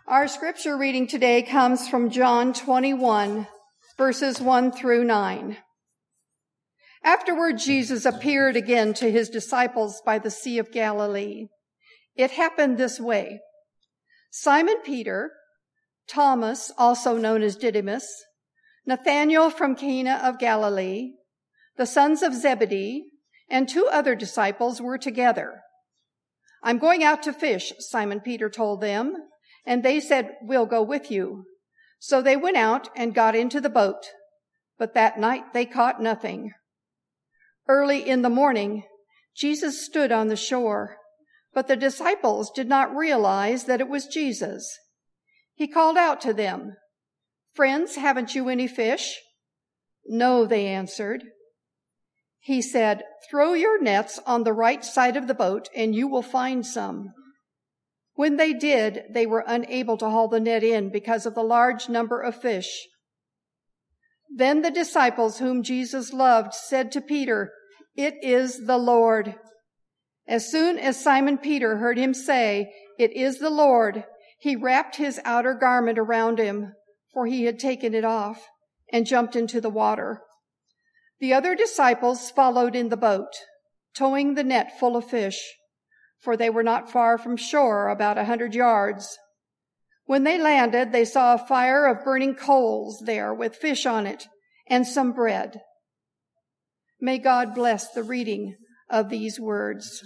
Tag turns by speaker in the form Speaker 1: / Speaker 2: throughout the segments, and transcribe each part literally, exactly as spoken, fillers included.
Speaker 1: Our scripture reading today comes from John twenty-one, verses one through nine. Afterward, Jesus appeared again to his disciples by the Sea of Galilee. It happened this way. Simon Peter, Thomas, also known as Didymus, Nathanael from Cana of Galilee, the sons of Zebedee, and two other disciples were together. "I'm going out to fish," Simon Peter told them, and they said, "We'll go with you." So they went out and got into the boat, but that night they caught nothing. Early in the morning, Jesus stood on the shore, but the disciples did not realize that it was Jesus. He called out to them, "Friends, haven't you any fish?" "No," they answered. He said, "Throw your nets on the right side of the boat and you will find some." When they did, they were unable to haul the net in because of the large number of fish. Then the disciples whom Jesus loved said to Peter, "It is the Lord." As soon as Simon Peter heard him say, "It is the Lord," he wrapped his outer garment around him, for he had taken it off, and jumped into the water. The other disciples followed in the boat, towing the net full of fish, for they were not far from shore, about a hundred yards. When they landed, they saw a fire of burning coals there with fish on it and some bread. May God bless the reading of these words.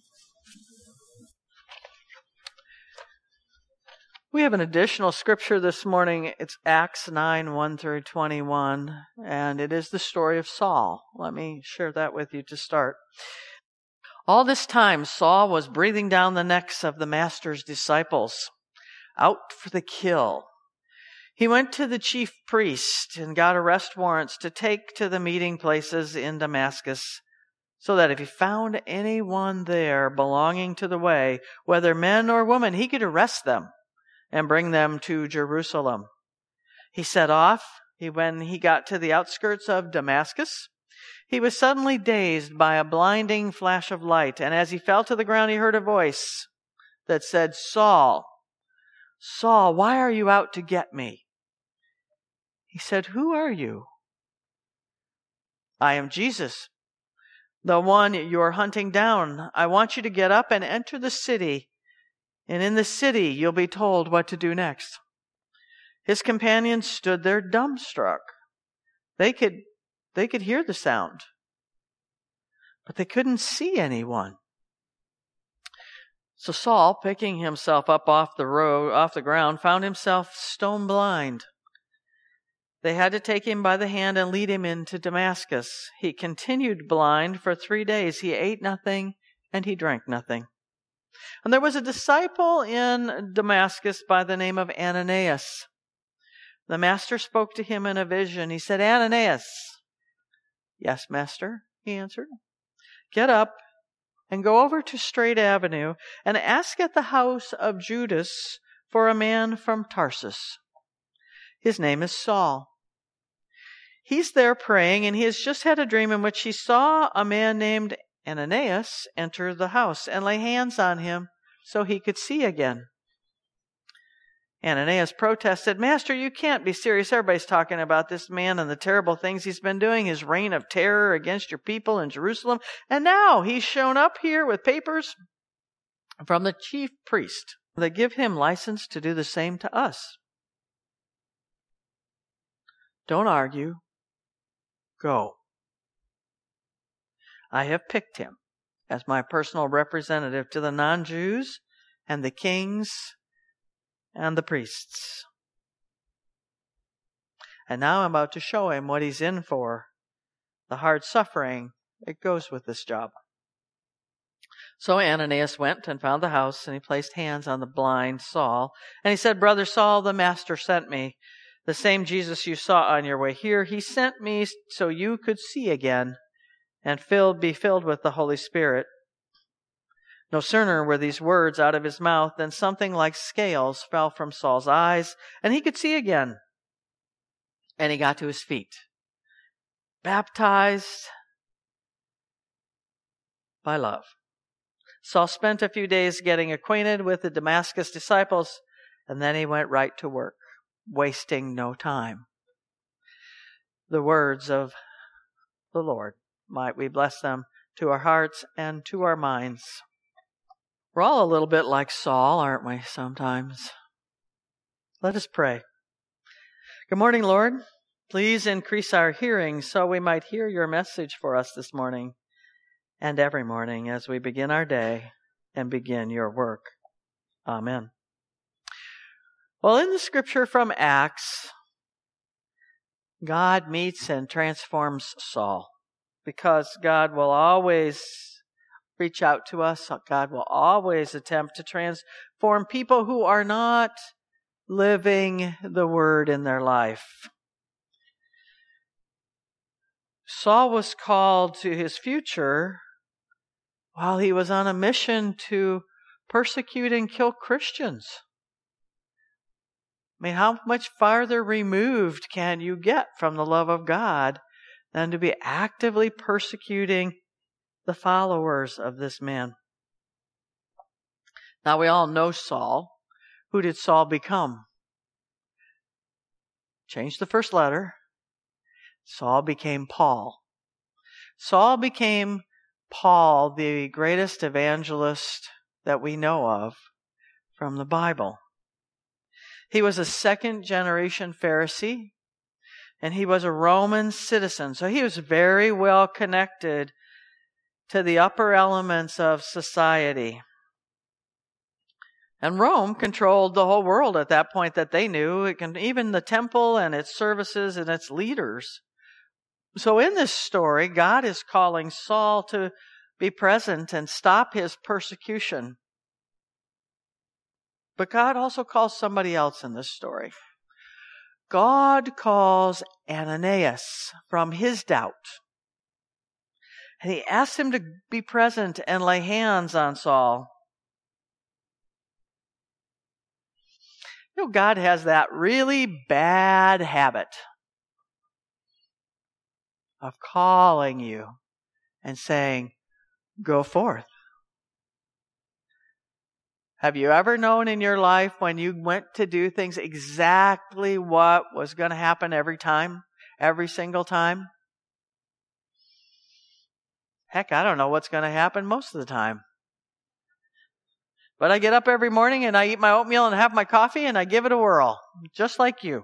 Speaker 2: We have an additional scripture this morning. It's Acts nine, one through twenty-one, and it is the story of Saul. Let me share that with you to start. All this time, Saul was breathing down the necks of the Master's disciples, out for the kill. He went to the chief priest and got arrest warrants to take to the meeting places in Damascus, so that if he found anyone there belonging to the way, whether men or women, he could arrest them and bring them to Jerusalem. He set off. He, when he got to the outskirts of Damascus, he was suddenly dazed by a blinding flash of light, and as he fell to the ground, he heard a voice that said, "Saul, Saul, why are you out to get me?" He said, "Who are you?" "I am Jesus, the one you're hunting down. I want you to get up and enter the city, and in the city you'll be told what to do next." His companions stood there dumbstruck. They could, they could hear the sound, but they couldn't see anyone. So Saul, picking himself up off the road, off the ground, found himself stone blind. They had to take him by the hand and lead him into Damascus. He continued blind for three days. He ate nothing and he drank nothing. And there was a disciple in Damascus by the name of Ananias. The Master spoke to him in a vision. He said, "Ananias." "Yes, Master," he answered. "Get up and go over to Straight Avenue and ask at the house of Judas for a man from Tarsus. His name is Saul. He's there praying, and he has just had a dream in which he saw a man named Ananias enter the house and lay hands on him so he could see again." Ananias protested, "Master, you can't be serious. Everybody's talking about this man and the terrible things he's been doing, his reign of terror against your people in Jerusalem. And now he's shown up here with papers from the chief priest that give him license to do the same to us. Don't argue. Go. I have picked him as my personal representative to the non-Jews and the kings and the priests. And now I'm about to show him what he's in for, the hard suffering that goes with this job." So Ananias went and found the house, and he placed hands on the blind Saul. And he said, "Brother Saul, the Master sent me. The same Jesus you saw on your way here, he sent me so you could see again and filled, be filled with the Holy Spirit." No sooner were these words out of his mouth than something like scales fell from Saul's eyes, and he could see again. And he got to his feet, baptized by love. Saul spent a few days getting acquainted with the Damascus disciples, And then he went right to work, wasting no time. The words of the Lord, might we bless them to our hearts and to our minds. We're all a little bit like Saul, aren't we, sometimes? Let us pray. Good morning, Lord. Please increase our hearing so we might hear your message for us this morning and every morning as we begin our day and begin your work. Amen. Well, in the scripture from Acts, God meets and transforms Saul because God will always reach out to us. God will always attempt to transform people who are not living the word in their life. Saul was called to his future while he was on a mission to persecute and kill Christians. I mean, how much farther removed can you get from the love of God than to be actively persecuting the followers of this man? Now, we all know Saul. Who did Saul become? Change the first letter. Saul became Paul. Saul became Paul, the greatest evangelist that we know of from the Bible. He was a second generation Pharisee, and he was a Roman citizen. So he was very well connected to the upper elements of society. And Rome controlled the whole world at that point that they knew. It can, even the temple and its services and its leaders. So in this story, God is calling Saul to be present and stop his persecution. But God also calls somebody else in this story. God calls Ananias from his doubt. And he asks him to be present and lay hands on Saul. You know, God has that really bad habit of calling you and saying, go forth. Have you ever known in your life when you went to do things exactly what was going to happen every time? Every single time? Heck, I don't know what's going to happen most of the time. But I get up every morning and I eat my oatmeal and have my coffee and I give it a whirl, just like you.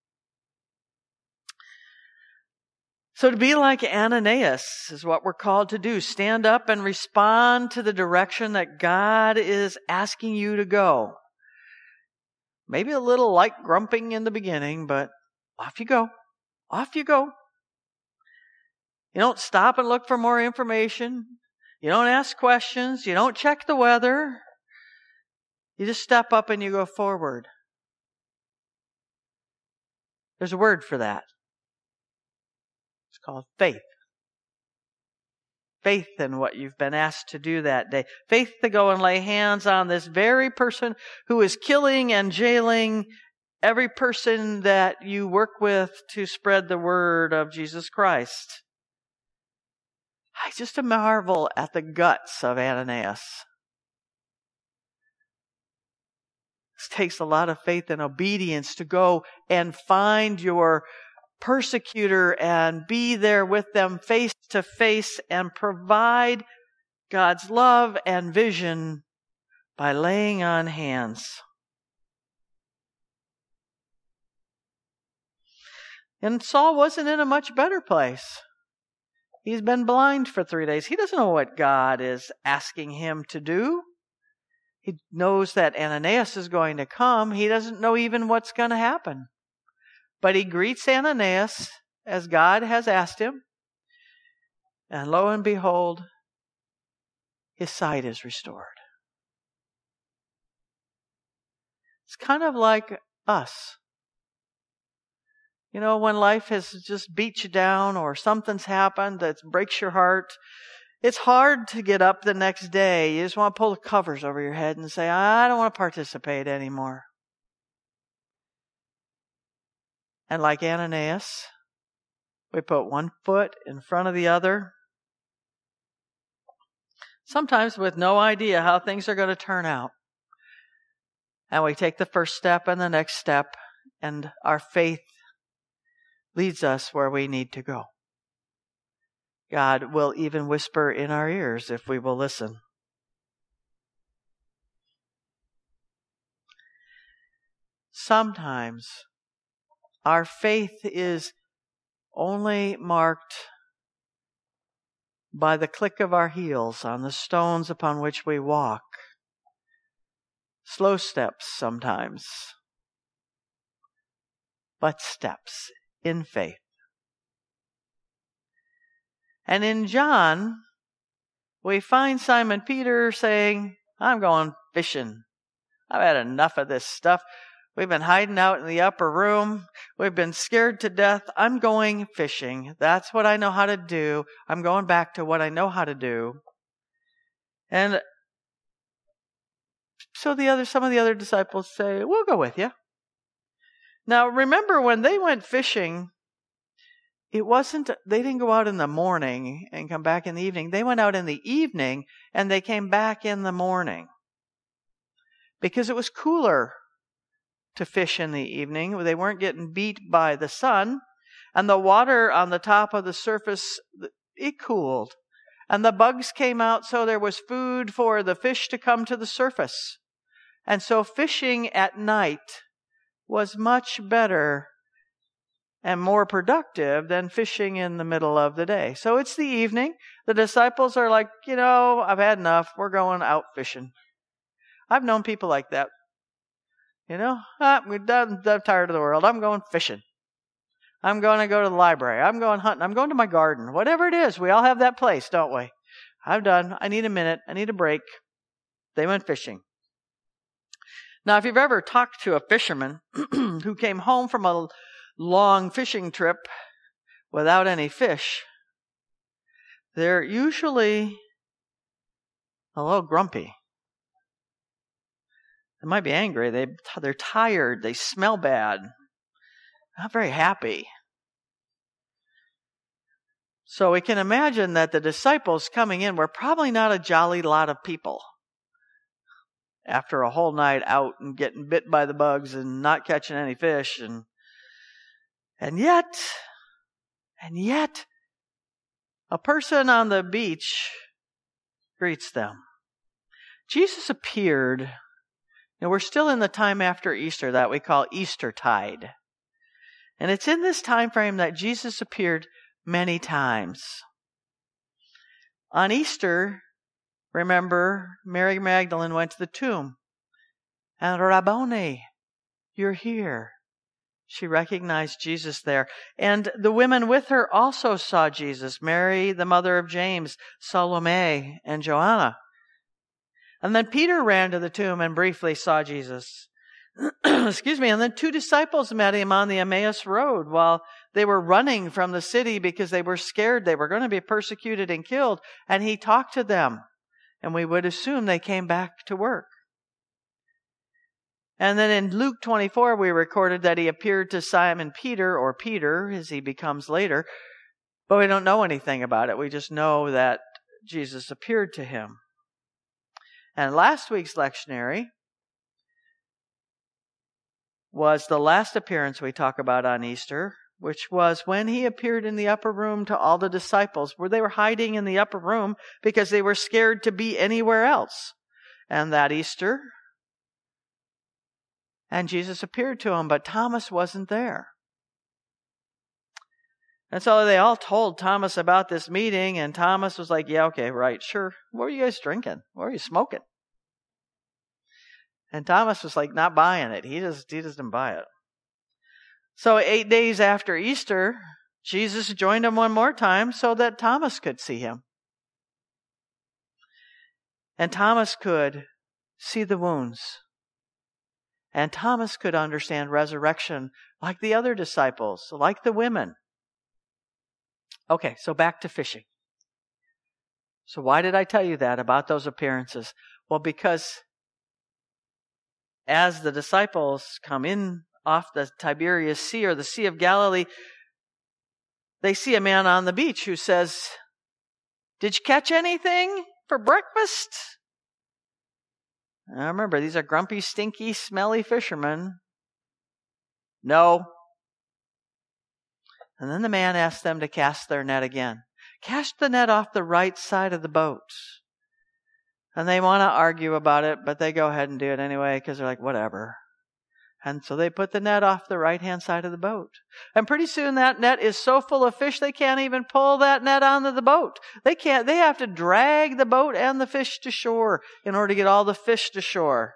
Speaker 2: So to be like Ananias is what we're called to do. Stand up and respond to the direction that God is asking you to go. Maybe a little like grumping in the beginning, but off you go. Off you go. You don't stop and look for more information. You don't ask questions. You don't check the weather. You just step up and you go forward. There's a word for that. It's called faith. Faith in what you've been asked to do that day. Faith to go and lay hands on this very person who is killing and jailing every person that you work with to spread the word of Jesus Christ. I just marvel at the guts of Ananias. It takes a lot of faith and obedience to go and find your persecutor and be there with them face to face and provide God's love and vision by laying on hands. And Saul wasn't in a much better place. He's been blind for three days. He doesn't know what God is asking him to do. He knows that Ananias is going to come. He doesn't know even what's going to happen. But he greets Ananias as God has asked him. And lo and behold, his sight is restored. It's kind of like us. You know, when life has just beat you down or something's happened that breaks your heart, it's hard to get up the next day. You just want to pull the covers over your head and say, I don't want to participate anymore. And like Ananias, we put one foot in front of the other, sometimes with no idea how things are going to turn out. And we take the first step and the next step, and our faith leads us where we need to go. God will even whisper in our ears if we will listen. Sometimes our faith is only marked by the click of our heels on the stones upon which we walk. Slow steps sometimes, but steps in faith. And in John, we find Simon Peter saying, I'm going fishing. I've had enough of this stuff. We've been hiding out in the upper room. We've been scared to death. I'm going fishing. That's what I know how to do. I'm going back to what I know how to do. And so the other, some of the other disciples say, we'll go with you. Now, remember when they went fishing, it wasn't, they didn't go out in the morning and come back in the evening. They went out in the evening and they came back in the morning because it was cooler to fish in the evening. They weren't getting beat by the sun, and the water on the top of the surface, it cooled. And the bugs came out, so there was food for the fish to come to the surface. And so fishing at night was much better and more productive than fishing in the middle of the day. So it's the evening. The disciples are like, you know, I've had enough. We're going out fishing. I've known people like that. You know, ah, we're done, I'm tired of the world. I'm going fishing. I'm going to go to the library. I'm going hunting. I'm going to my garden. Whatever it is, we all have that place, don't we? I'm done. I need a minute. I need a break. They went fishing. Now, if you've ever talked to a fisherman who came home from a long fishing trip without any fish, they're usually a little grumpy. They might be angry. They, they're tired. They smell bad. Not very happy. So we can imagine that the disciples coming in were probably not a jolly lot of people after a whole night out and getting bit by the bugs and not catching any fish. And, and yet, and yet, a person on the beach greets them. Jesus appeared. Now, we're still in the time after Easter that we call Eastertide. And it's in this time frame that Jesus appeared many times. On Easter, remember, Mary Magdalene went to the tomb. And Rabboni, you're here. She recognized Jesus there. And the women with her also saw Jesus. Mary, the mother of James, Salome, and Joanna. And then Peter ran to the tomb and briefly saw Jesus. Excuse me. And then two disciples met him on the Emmaus Road while they were running from the city because they were scared they were going to be persecuted and killed. And he talked to them. And we would assume they came back to work. And then in Luke twenty-four, we recorded that he appeared to Simon Peter, or Peter, as he becomes later. But we don't know anything about it. We just know that Jesus appeared to him. And last week's lectionary was the last appearance we talk about on Easter, which was when he appeared in the upper room to all the disciples, where they were hiding in the upper room because they were scared to be anywhere else. And that Easter, and Jesus appeared to them, but Thomas wasn't there. And so they all told Thomas about this meeting, and Thomas was like, yeah, okay, right, sure. What are you guys drinking? What are you smoking? And Thomas was like, not buying it. He just, he doesn't buy it. So eight days after Easter, Jesus joined him one more time so that Thomas could see him. And Thomas could see the wounds. And Thomas could understand resurrection like the other disciples, like the women. Okay, so back to fishing. So why did I tell you that about those appearances? Well, because as the disciples come in off the Tiberias Sea or the Sea of Galilee, they see a man on the beach who says, "Did you catch anything for breakfast?" Now remember, these are grumpy, stinky, smelly fishermen. No. And then the man asked them to cast their net again. Cast the net off the right side of the boat. And they want to argue about it, but they go ahead and do it anyway because they're like, whatever. And so they put the net off the right-hand side of the boat. And pretty soon that net is so full of fish they can't even pull that net onto the boat. They can't, they have to drag the boat and the fish to shore in order to get all the fish to shore.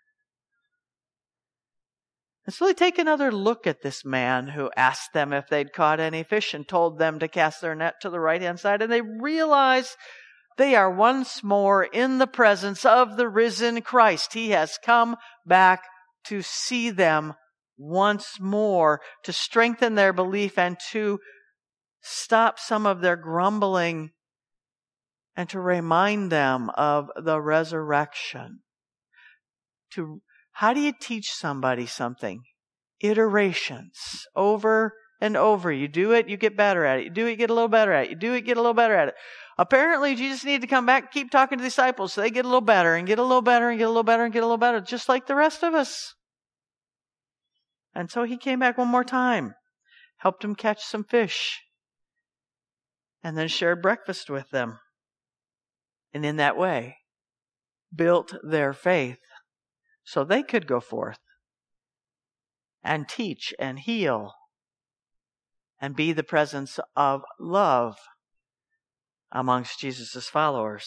Speaker 2: And so they take another look at this man who asked them if they'd caught any fish and told them to cast their net to the right-hand side. And they realize they are once more in the presence of the risen Christ. He has come back to see them once more, to strengthen their belief and to stop some of their grumbling and to remind them of the resurrection. To How do you teach somebody something? Iterations, over and over. You do it, you get better at it. You do it, you get a little better at it. You do it, you get a little better at it. Apparently, Jesus needed to come back and keep talking to the disciples so they get a little better and get a little better and get a little better and get a little better, just like the rest of us. And so he came back one more time, helped them catch some fish, and then shared breakfast with them. And in that way, built their faith so they could go forth and teach and heal and be the presence of love amongst Jesus' followers.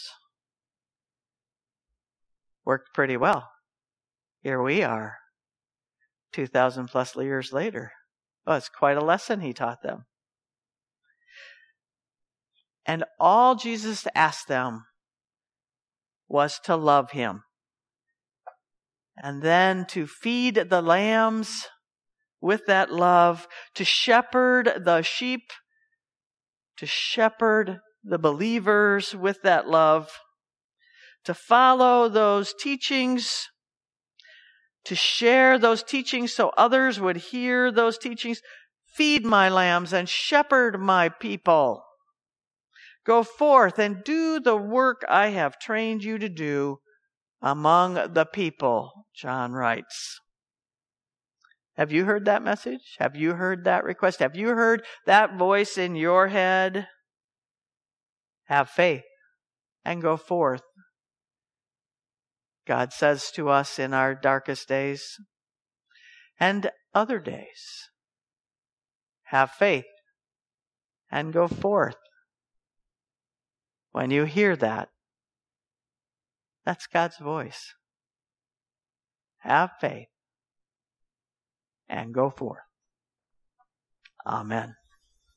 Speaker 2: Worked pretty well. Here we are, two thousand plus years later. Oh, it's quite a lesson he taught them. And all Jesus asked them was to love him. And then to feed the lambs with that love, to shepherd the sheep, to shepherd the believers with that love, to follow those teachings, to share those teachings so others would hear those teachings. Feed my lambs and shepherd my people. Go forth and do the work I have trained you to do among the people, John writes. Have you heard that message? Have you heard that request? Have you heard that voice in your head? Have faith and go forth. God says to us in our darkest days and other days, have faith and go forth. When you hear that, that's God's voice. Have faith and go forth. Amen.